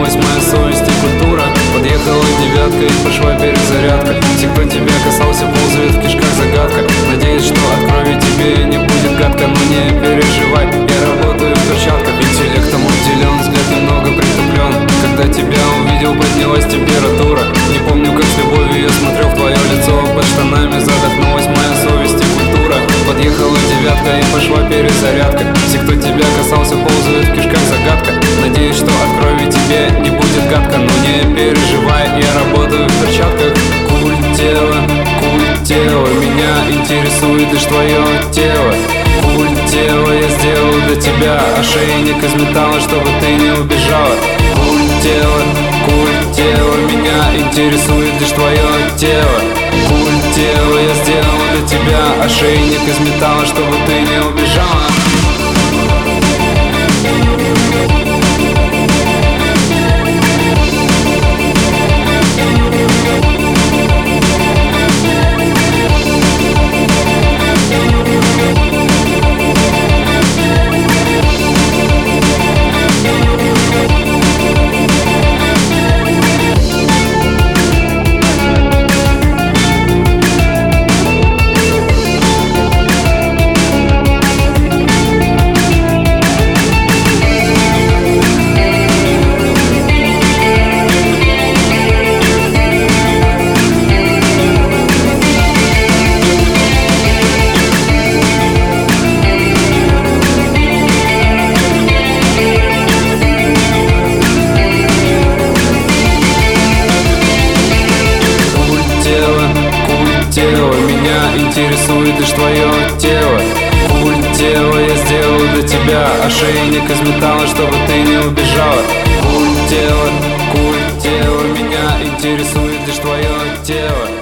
проснулась моя совесть и культура. Подъехала девятка и пошла перезарядка. Все, кто тебя касался, ползают в кишках загадка. Надеюсь, что от крови тебе не будет гадко, но не переживай, я работаю в перчатках. Интеллектом обделен, взгляд немного притуплен. Когда тебя увидел, поднялась температура. Не помню, как с любовью я смотрел в твое лицо. Под штанами задохнулась моя совесть и культура. Подъехала девятка и пошла перезарядка. Все, кто тебя касался, ползают в кишках загадка. Надеюсь, что от крови тебе не будет гадко, но не переживай, я работаю в перчатках. Культ тела, меня интересует лишь твое тело. Культ тела, я сделал для тебя ошейник из металла, чтобы ты не убежала. Культ тела, меня интересует лишь твое тело. Культ тела, я сделал для тебя ошейник из металла, чтобы ты не убежала. Меня интересует лишь твое тело. Культ тела, я сделал для тебя ошейник из металла, чтобы ты не убежала. Культ тела, меня интересует лишь твое тело.